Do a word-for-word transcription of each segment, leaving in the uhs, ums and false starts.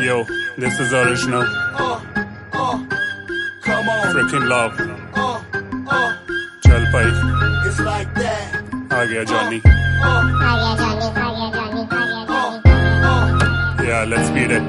Yo, this is original. Freaking love. चल भाई. आ गया Johnny. Yeah, let's beat it.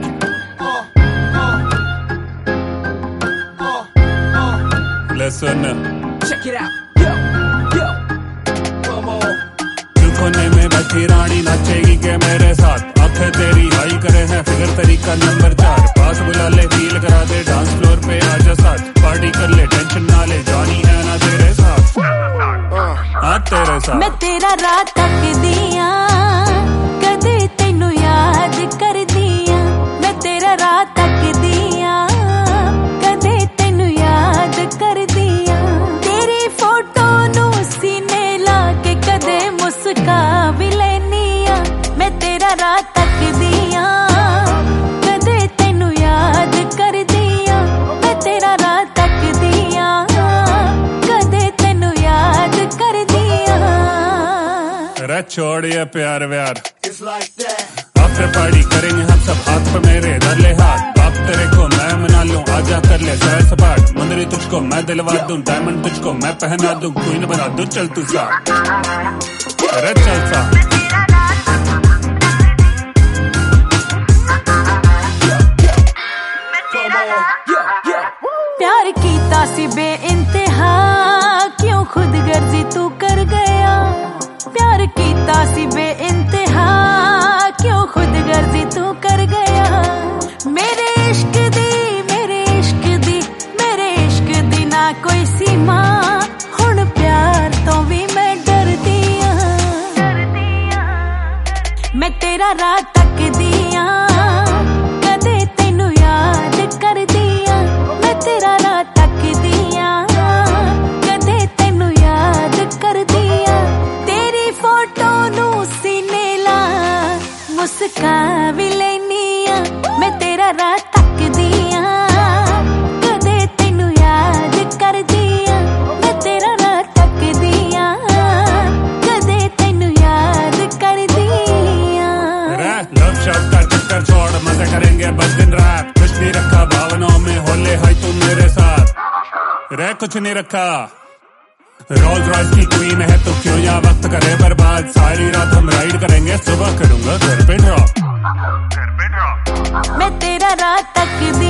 Listen. Check it out. Yo, yo. Come on. कोने में बैठी रानी नाचेगी के मेरे साथ. आंखें तेरी हाई करे हैं फिगर तरीका नंबर चार. पास बुला ले फील करा दे डांस फ्लोर पे आजा साथ. पार्टी कर ले टेंशन ना ले जॉनी है ना तेरे साथ. हाँ तेरे साथ. मैं तेरा रात तक दिया कदे तेनू याद कर दिया. मैं तेरा रात तक दिया कदे तेनू याद कर दिया. तेरी फोटो नू सीने ला के कदे मुस्का भी लेनिया. मैं तेरा रात तक दिया कदे तेनू याद कर दिया. मैं तेरा रात तक दिया कदे तेनू याद कर दिया. अरे छोड़ ये प्यार व्यार. आफ्टर पार्टी करेंगे हम सब हाथ पे मेरे धर ले हाथ. बाप तेरे को मैं मना लूं आजा कर ले सैर सपाट. मुंदरी तुझको मैं दिलवा दूं डायमंड तुझको मैं पहना दूं. क्वीन बना दूं चल तू सा. अरे चल सा. प्यार कीता सी बे इंतहा क्यों खुद गर्जी तू कर गया. प्यार कीता सी बे इंतहा क्यों खुद गर्जी तू कर गया. मेरे इश्क दी मेरे इश्क दी मेरे इश्क दी ना कोई सीमा. हुण प्यार तो भी मैं डर दिया. मैं तेरा रात तक दिया कदे तेनू याद कर दिया. मैं तेरा रात तक दिया कदे तेनू याद कर दिया. तेरी फोटो नू सीने ला मुस्का भी लेनिया. मैं तेरा रात तक दिया कदे तेनू याद कर दिया. मैं तेरा रात तक दिया कदे तेनू याद कर दिया. लव शब्द का चक्कर छोड़ मजे करेंगे बस दिन रात. कुछ नहीं रखा भावनाओं में होले हाय तुम मेरे साथ. रह कुछ नहीं रखा. रोल्स रॉयस की क्वीन है तो क्यों या वक्त करे बर्बाद. सारी रात हम राइड करेंगे सुबह करूंगा घर पे ड्रॉप. मैं तेरा रात तक